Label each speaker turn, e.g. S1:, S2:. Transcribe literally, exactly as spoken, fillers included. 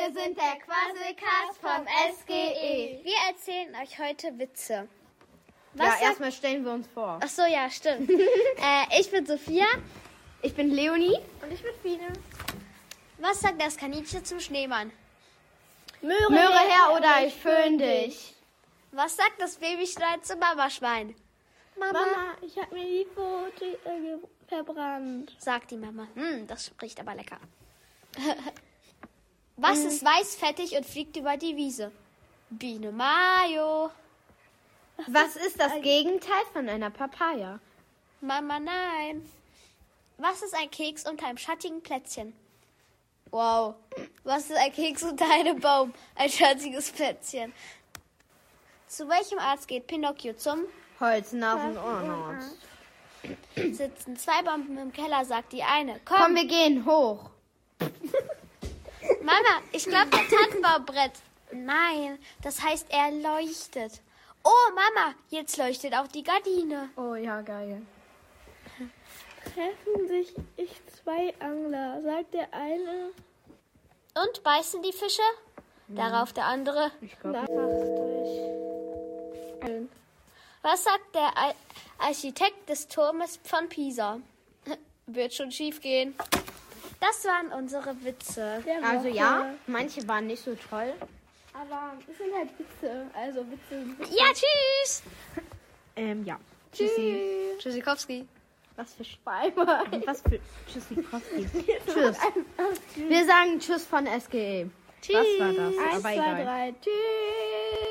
S1: Wir sind der Quasselcast vom S G E.
S2: Wir erzählen euch heute Witze.
S1: Was ja, erstmal stellen wir uns vor.
S2: Ach so, ja, stimmt. äh, ich bin Sophia.
S1: Ich bin Leonie.
S3: Und ich bin Fine.
S2: Was sagt das Kaninchen zum Schneemann?
S1: Möhre, Möhre her oder ich föhn dich.
S2: Was sagt das Babyschwein zum Mamaschwein?
S3: Mama, Mama, ich habe mir die Pfote äh, verbrannt.
S2: Sagt die Mama. Hm, das riecht aber lecker. Was hm. ist weiß, fettig und fliegt über die Wiese? Biene Mayo.
S1: Was ist das Gegenteil von einer Papaya?
S2: Mama, nein. Was ist ein Keks unter einem schattigen Plätzchen? Wow. Was ist ein Keks unter einem Baum? Ein schattiges Plätzchen. Zu welchem Arzt geht Pinocchio zum?
S1: Hals, Nasen, Ohrenarzt.
S2: Sitzen zwei Bomben im Keller, sagt die eine. Komm,
S1: Komm wir gehen hoch.
S2: Mama, ich glaube, der Tannenbaumbrett. Nein, das heißt, er leuchtet. Oh, Mama, jetzt leuchtet auch die Gardine.
S1: Oh ja, geil.
S3: Treffen sich ich zwei Angler, sagt der eine.
S2: Und beißen die Fische? Hm. Darauf der andere.
S1: Ich glaube.
S2: Was sagt der Ar- Architekt des Turmes von Pisa? Wird schon schief gehen. Das waren unsere Witze.
S1: Also ja, manche waren nicht so toll.
S3: Aber es sind halt Witze. Also Witze. Witze.
S2: Ja, tschüss.
S1: Ähm, ja.
S3: Tschüssi.
S2: Tschüssikowski.
S1: Was für Speiber. Was für Tschüssikowski. Tschüss. Wir sagen Tschüss von S G E.
S2: Tschüss.
S1: Was war das?
S3: Eins,
S1: Aber
S3: zwei,
S1: egal.
S3: drei. Tschüss.